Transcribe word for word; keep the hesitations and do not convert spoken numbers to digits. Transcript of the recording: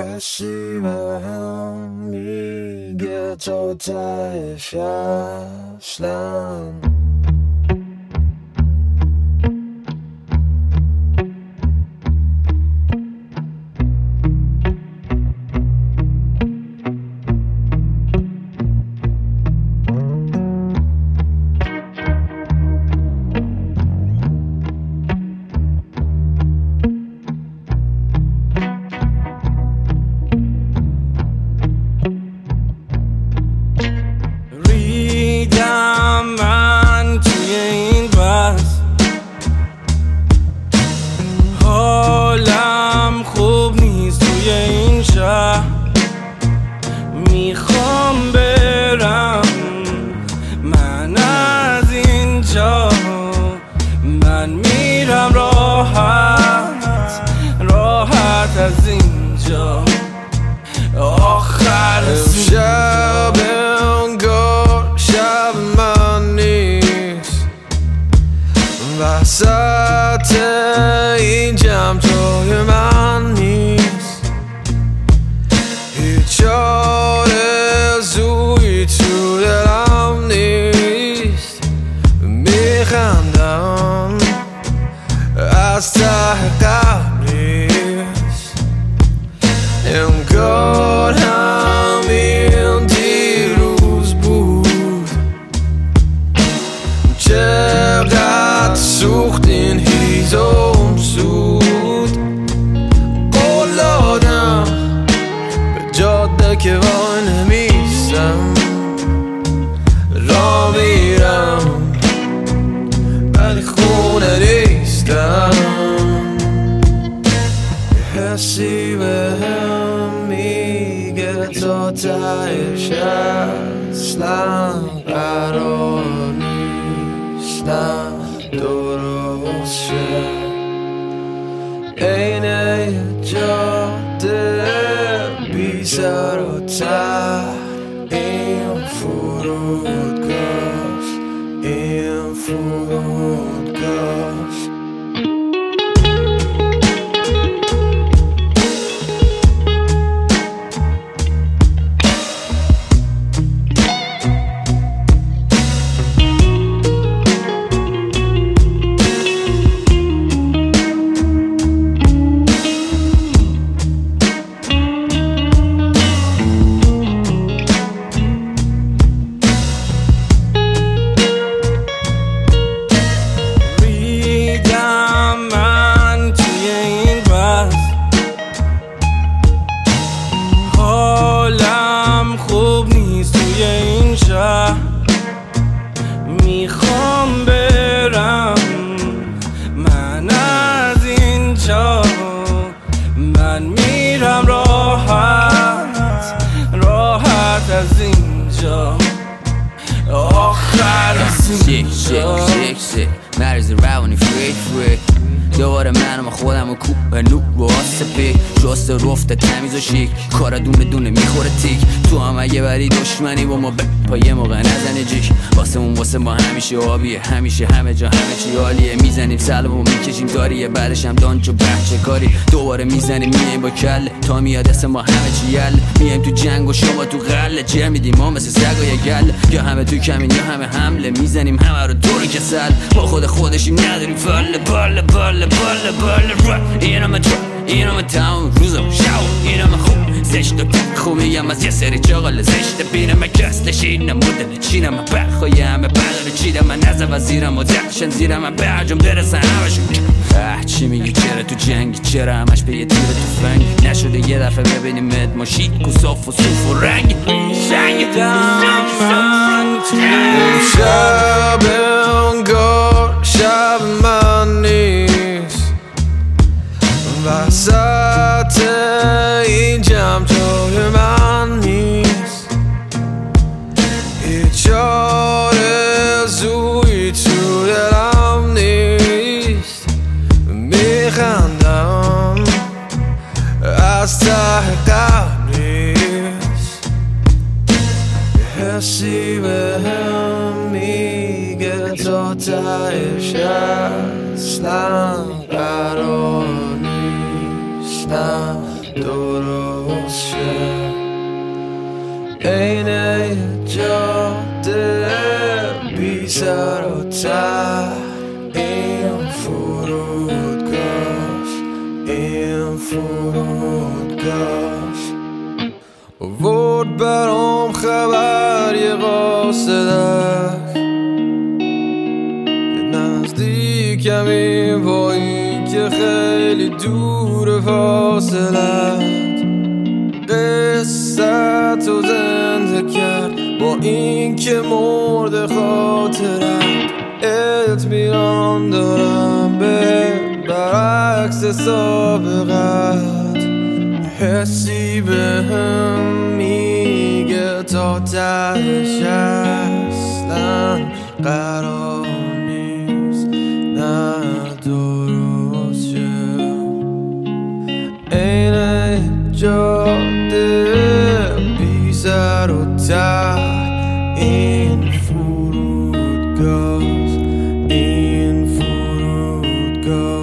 حسی بهم میگه تو تهش اصلم میخوام برم من از اینجا، من میرم راحت راحت از اینجا. آخر شب انگار شب من نیست، وسط این جمع جای من نیست. هیچ آرزویی تو دلم نیست. میخندم از ته قلب نیست. انگار همین دیروز بود. چقدر سوخت این هیزم سود. قول دادم به جاده که وای نمیستم، را میرم ولی خونه نیستم. حسی بهم میگه تا تهش اصلا قرار نیستم درست شه. عین جاده بی سر و ته این فرودگاهست، این فرودگاهست. میخوام برم من از اینجا، من میرم راحت راحت از اینجا. آخر از اینجا مرز روانی فریک فریک دوباره منم خودم و کوب و نوب و آسپی جست رفته تمیز و شیک. کارا دونه دونه میخوره تیک. تو هم اگه بری دشمنی با ما ب پا یه موقع نزنه جیک. واسه اون واسه ما همیشه آبیه، همیشه همه جا همه چی عالیه. میزنیم سلام و میکشیم داریه، بعدش هم دانچ و بچه کاری. دوباره میزنیم میایم با کله تا میاد اسم ما همه چی یله. میایم تو جنگ و شما تو غله، جر میدیم ما مثل سگای گله. یا همه تو کمین یا همه حمله، میزنیم همه رو طور کسل. با خود خودشیم نداریم فله باله باله باله باله را. اینم تو اینم تاون روزم شاو اینم خوب زشت و خوب میگم از یه سری چاقال زشت. بینم کستش اینم مدل چینم برخوای همه بدل چیدم. من نزم وزیرم و دخشن زیرم من برجم درسن همشون. اه چی میگی چرا تو جنگ، چرا همش به یه تیر توفنگ. نشده یه دفعه ببینیم مد ماشید کساف و صوف و رنگ سنگ. شب انگار شب من نیست، وسط این جمع جای من نیست. هیچ آرزویی تو دلم نیست. میخندم از ته قلب نیست. حسی بهم میگه تا تهش اصلا قرار نیستم درست درست شه. عین جاده بی سر و ته این فرودگاه، این فرودگاه ورد برام خبر یه قاصدک یه نزدیکمی با این که خیلی دور فاصلت قصه تو زنده کرد با این که مرد خاطرت اطمینان دارم به برعکس سابقت حسی به هم میگه تا تهش اصلا قرار نیست نه درست شه. عین جاده بی سر و ته این فرودگاه، این فرودگاه